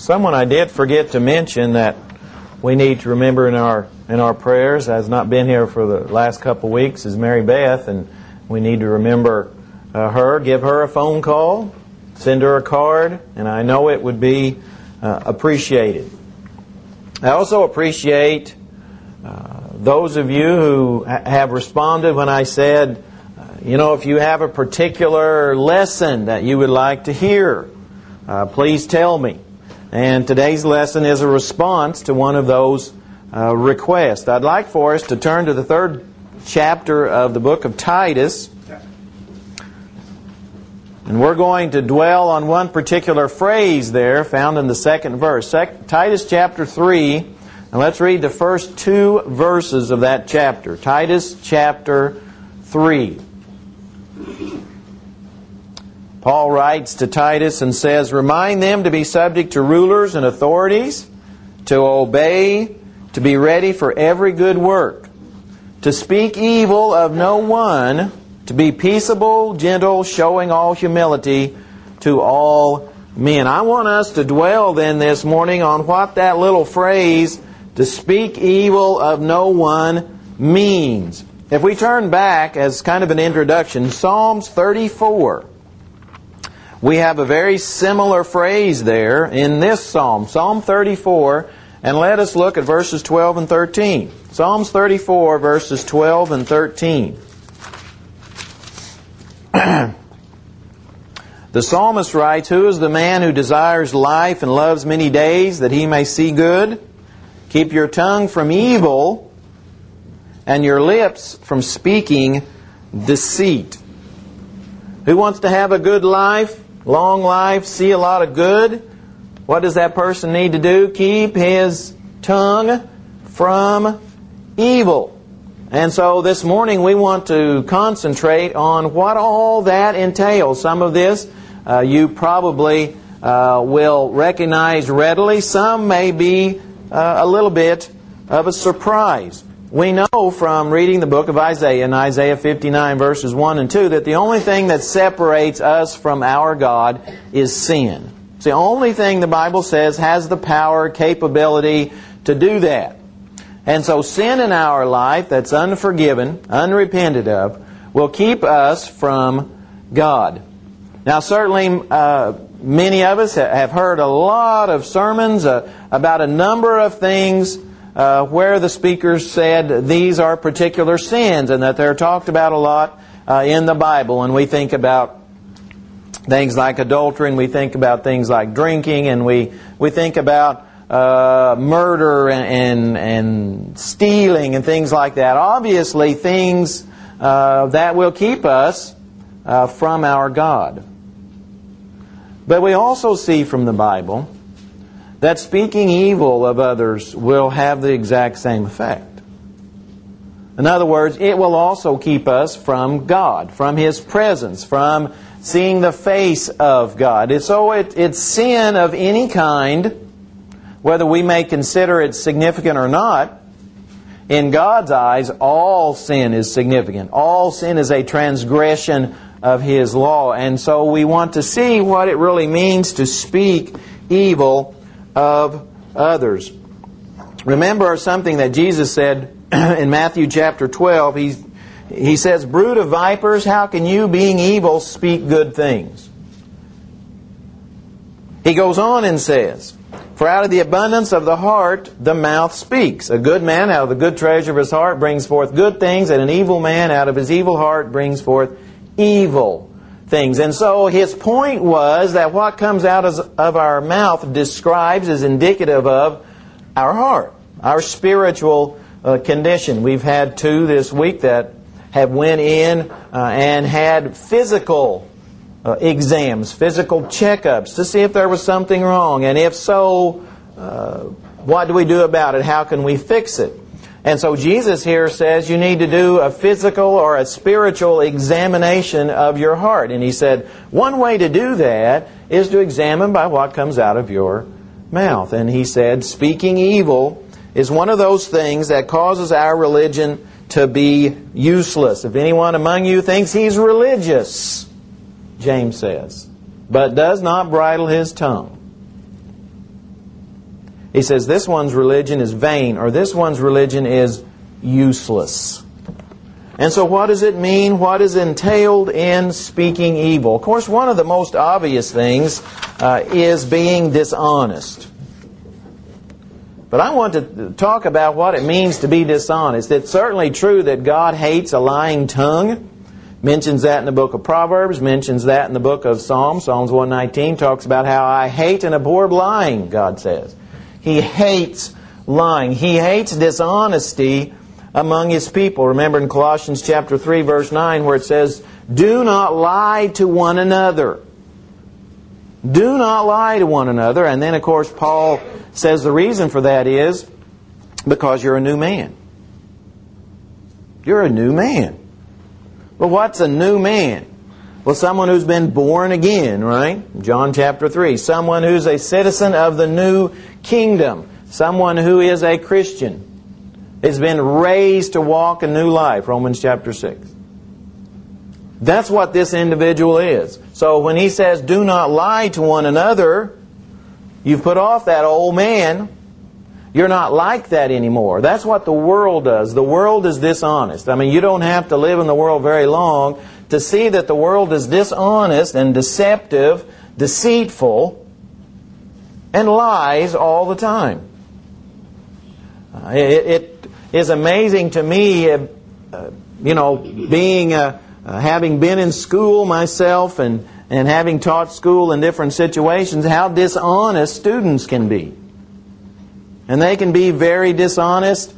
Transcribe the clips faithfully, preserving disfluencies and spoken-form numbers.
Someone I did forget to mention that we need to remember in our in our prayers, has not been here for the last couple of weeks, is Mary Beth, and we need to remember uh, her, give her a phone call, send her a card, and I know it would be uh, appreciated. I also appreciate uh, those of you who ha- have responded when I said, uh, you know, if you have a particular lesson that you would like to hear, uh, please tell me. And today's lesson is a response to one of those uh, requests. I'd like for us to turn to the third chapter of the book of Titus. And we're going to dwell on one particular phrase there found in the second verse. Titus chapter three, and let's read the first two verses of that chapter. Titus chapter three. Paul writes to Titus and says, "Remind them to be subject to rulers and authorities, to obey, to be ready for every good work, to speak evil of no one, to be peaceable, gentle, showing all humility to all men." I want us to dwell then this morning on what that little phrase, "to speak evil of no one," means. If we turn back as kind of an introduction, Psalms thirty-four. We have a very similar phrase there in this psalm, Psalm thirty-four, and let us look at verses twelve and thirteen. Psalms thirty-four, verses twelve and thirteen. The psalmist writes, "Who is the man who desires life and loves many days, that he may see good? Keep your tongue from evil, and your lips from speaking deceit." Who wants to have a good life? Long life, see a lot of good. What does that person need to do? Keep his tongue from evil. And so this morning we want to concentrate on what all that entails. Some of this uh, you probably uh, will recognize readily. Some may be uh, a little bit of a surprise. We know from reading the book of Isaiah, in Isaiah fifty-nine, verses one and two, that the only thing that separates us from our God is sin. It's the only thing the Bible says has the power, capability to do that. And so sin in our life that's unforgiven, unrepented of, will keep us from God. Now certainly uh, many of us have heard a lot of sermons uh, about a number of things Uh, where the speakers said these are particular sins and that they're talked about a lot uh, in the Bible. And we think about things like adultery, and we think about things like drinking, and we, we think about uh, murder and, and, and stealing and things like that. Obviously things uh, that will keep us uh, from our God. But we also see from the Bible that speaking evil of others will have the exact same effect. In other words, it will also keep us from God, from His presence, from seeing the face of God. And so it, it's sin of any kind, whether we may consider it significant or not. In God's eyes, all sin is significant. All sin is a transgression of His law. And so we want to see what it really means to speak evil of others. Remember something that Jesus said in Matthew chapter twelve. He, he says, "Brood of vipers, how can you, being evil, speak good things?" He goes on and says, "For out of the abundance of the heart the mouth speaks. A good man out of the good treasure of his heart brings forth good things, and an evil man out of his evil heart brings forth evil things." And so his point was that what comes out of our mouth describes, is indicative of our heart, our spiritual uh, condition. We've had two this week that have went in uh, and had physical uh, exams, physical checkups to see if there was something wrong. And if so, uh, what do we do about it? How can we fix it? And so Jesus here says you need to do a physical or a spiritual examination of your heart. And He said one way to do that is to examine by what comes out of your mouth. And He said speaking evil is one of those things that causes our religion to be useless. "If anyone among you thinks he's religious," James says, "but does not bridle his tongue, He says this one's religion is vain, or this one's religion is useless. And so what does it mean? What is entailed in speaking evil? Of course, one of the most obvious things uh, is being dishonest. But I want to talk about what it means to be dishonest. It's certainly true that God hates a lying tongue. Mentions that in the book of Proverbs, mentions that in the book of Psalms. Psalms one nineteen talks about how I hate and abhor lying, God says. He hates lying. He hates dishonesty among His people. Remember in Colossians chapter three, verse nine, where it says, do not lie to one another. Do not lie to one another. And then, of course, Paul says the reason for that is because you're a new man. You're a new man. Well, what's a new man? Well, someone who's been born again, right? John chapter three. Someone who's a citizen of the new kingdom. Someone who is a Christian. Has been raised to walk a new life. Romans chapter six. That's what this individual is. So when he says, do not lie to one another, you've put off that old man. You're not like that anymore. That's what the world does. The world is dishonest. I mean, you don't have to live in the world very long to see that the world is dishonest and deceptive, deceitful, and lies all the time. Uh, it, it is amazing to me, uh, uh, you know, being, uh, uh, having been in school myself and, and having taught school in different situations, how dishonest students can be. And they can be very dishonest.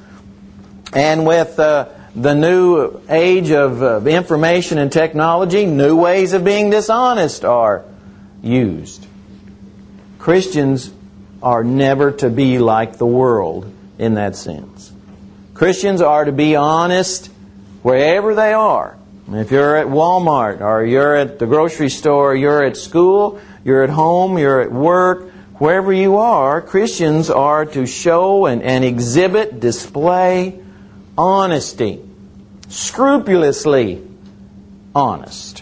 And with uh, the new age of uh, information and technology, new ways of being dishonest are used. Christians are never to be like the world in that sense. Christians are to be honest wherever they are. If you're at Walmart, or you're at the grocery store, or you're at school, you're at home, you're at work, wherever you are, Christians are to show and, and exhibit, display honesty. Scrupulously honest.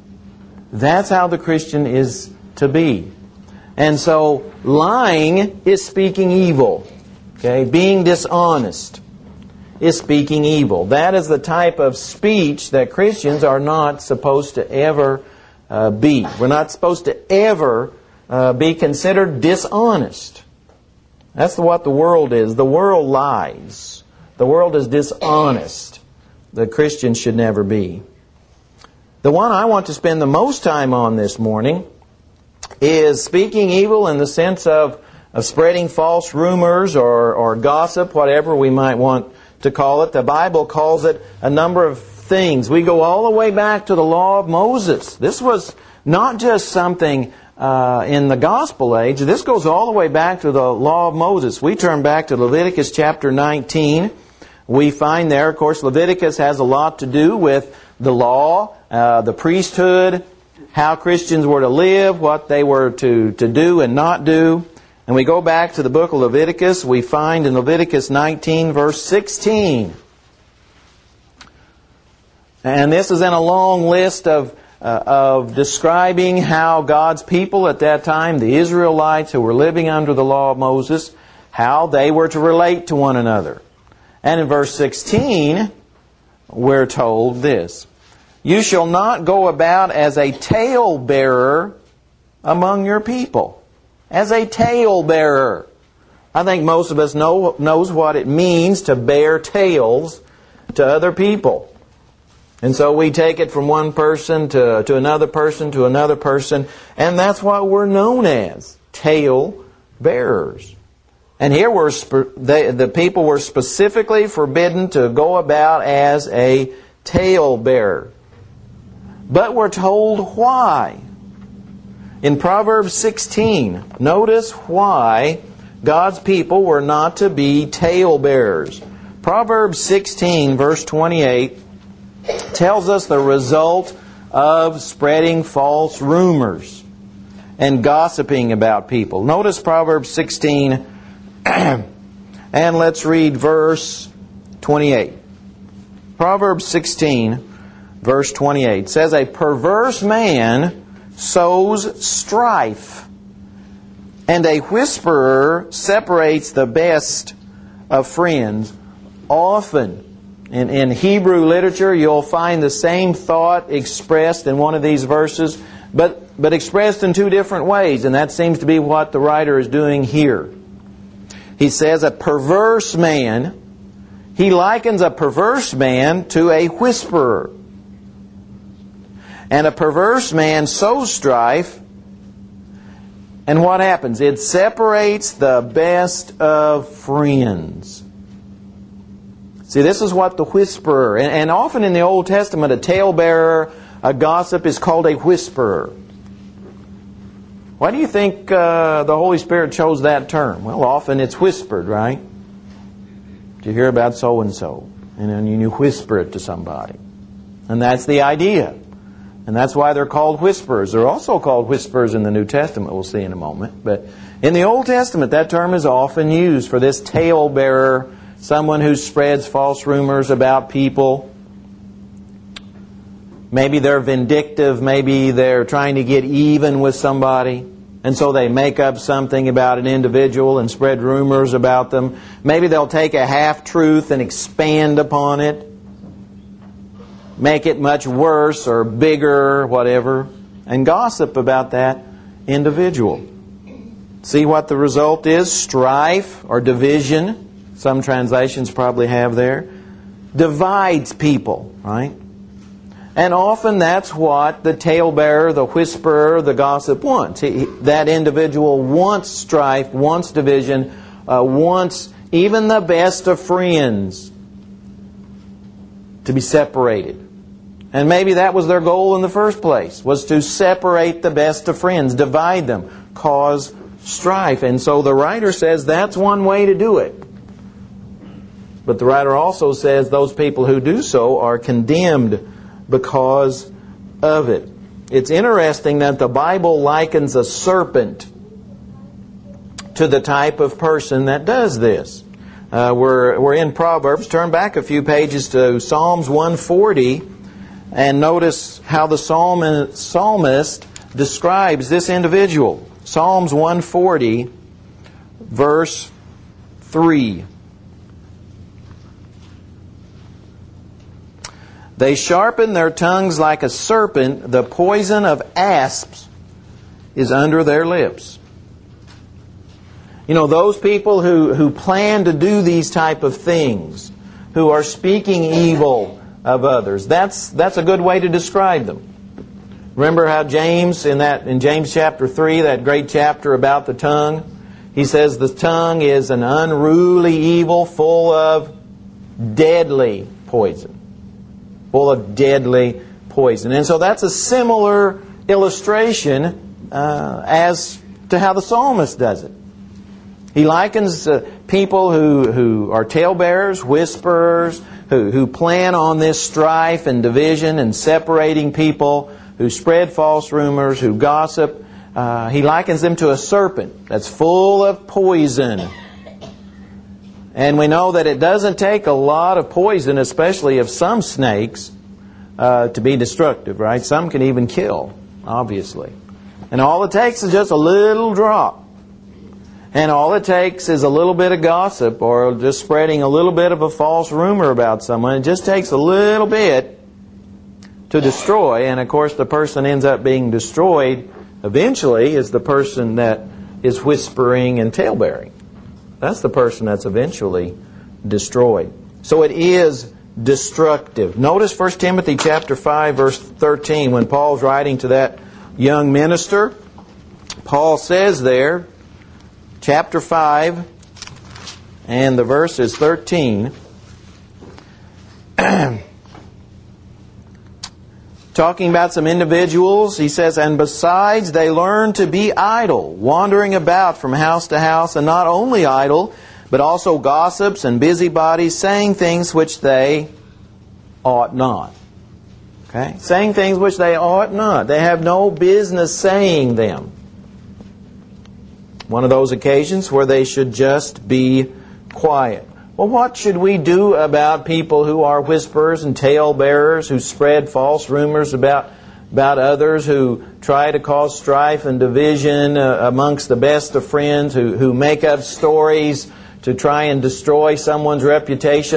That's how the Christian is to be. And so, lying is speaking evil. Okay? Being dishonest is speaking evil. That is the type of speech that Christians are not supposed to ever uh, be. We're not supposed to ever Uh, be considered dishonest. That's what the world is. The world lies. The world is dishonest. The Christian should never be. The one I want to spend the most time on this morning is speaking evil in the sense of, of spreading false rumors or, or gossip, whatever we might want to call it. The Bible calls it a number of things. We go all the way back to the law of Moses. This was not just something Uh, in the gospel age. This goes all the way back to the law of Moses. We turn back to Leviticus chapter nineteen. We find there, of course, Leviticus has a lot to do with the law, uh, the priesthood, how Christians were to live, what they were to, to do and not do. And we go back to the book of Leviticus. We find in Leviticus nineteen, verse sixteen. And this is in a long list of Uh, of describing how God's people at that time, the Israelites who were living under the law of Moses, how they were to relate to one another. And in verse sixteen, we're told this: you shall not go about as a talebearer among your people. As a talebearer. I think most of us know knows what it means to bear tales to other people. And so we take it from one person to, to another person to another person. And that's what we're known as. Tale bearers. And here we're they, the people were specifically forbidden to go about as a tale bearer. But we're told why. In Proverbs sixteen, notice why God's people were not to be tale bearers. Proverbs sixteen, verse twenty-eight, tells us the result of spreading false rumors and gossiping about people. Notice Proverbs sixteen, and let's read verse twenty-eight. Proverbs sixteen, verse twenty-eight says, a perverse man sows strife, And a whisperer separates the best of friends. Often, in, in Hebrew literature, you'll find the same thought expressed in one of these verses, but, but expressed in two different ways, and that seems to be what the writer is doing here. He says a perverse man, he likens a perverse man to a whisperer. And a perverse man sows strife, and what happens? It separates the best of friends. See, this is what the whisperer, and, and often in the Old Testament, a talebearer, a gossip is called a whisperer. Why do you think uh, the Holy Spirit chose that term? Well, often it's whispered, right? You hear about so-and-so, and then you whisper it to somebody. And that's the idea. And that's why they're called whisperers. They're also called whisperers in the New Testament, we'll see in a moment. But in the Old Testament, that term is often used for this talebearer, someone who spreads false rumors about people. Maybe they're vindictive, maybe they're trying to get even with somebody, and so they make up something about an individual and spread rumors about them. Maybe they'll take a half-truth and expand upon it, make it much worse or bigger, whatever, and gossip about that individual. See what the result is? Strife or division, some translations probably have there, divides people, right? And often that's what the talebearer, the whisperer, the gossip wants. He, that individual wants strife, wants division, uh, wants even the best of friends to be separated. And maybe that was their goal in the first place, was to separate the best of friends, divide them, cause strife. And so the writer says that's one way to do it. But the writer also says those people who do so are condemned because of it. It's interesting that the Bible likens a serpent to the type of person that does this. Uh, we're, we're in Proverbs. Turn back a few pages to Psalms one forty and notice how the psalm, psalmist describes this individual. Psalms one forty, verse three. They sharpen their tongues like a serpent. The poison of asps is under their lips. You know, those people who, who plan to do these type of things, who are speaking evil of others, that's that's a good way to describe them. Remember how James, in that in James chapter three, that great chapter about the tongue, he says the tongue is an unruly evil full of deadly poison. Full of deadly poison. And so that's a similar illustration uh, as to how the psalmist does it. He likens uh, people who, who are talebearers, whisperers, who, who plan on this strife and division and separating people, who spread false rumors, who gossip. Uh, he likens them to a serpent that's full of poison. And we know that it doesn't take a lot of poison, especially of some snakes, uh, to be destructive, right? Some can even kill, obviously. And all it takes is just a little drop. And all it takes is a little bit of gossip or just spreading a little bit of a false rumor about someone. It just takes a little bit to destroy. And of course, the person ends up being destroyed eventually is the person that is whispering and talebearing. That's the person that's eventually destroyed. So it is destructive. Notice First Timothy chapter five, verse thirteen, when Paul's writing to that young minister. Paul says there, chapter five, and the verse is thirteen, talking about some individuals, he says, and besides they learn to be idle, wandering about from house to house, and not only idle, but also gossips and busybodies, saying things which they ought not. Okay? Saying things which they ought not. They have no business saying them. One of those occasions where they should just be quiet. Well, what should we do about people who are whisperers and talebearers, who spread false rumors about about others who try to cause strife and division uh, amongst the best of friends, who, who make up stories to try and destroy someone's reputation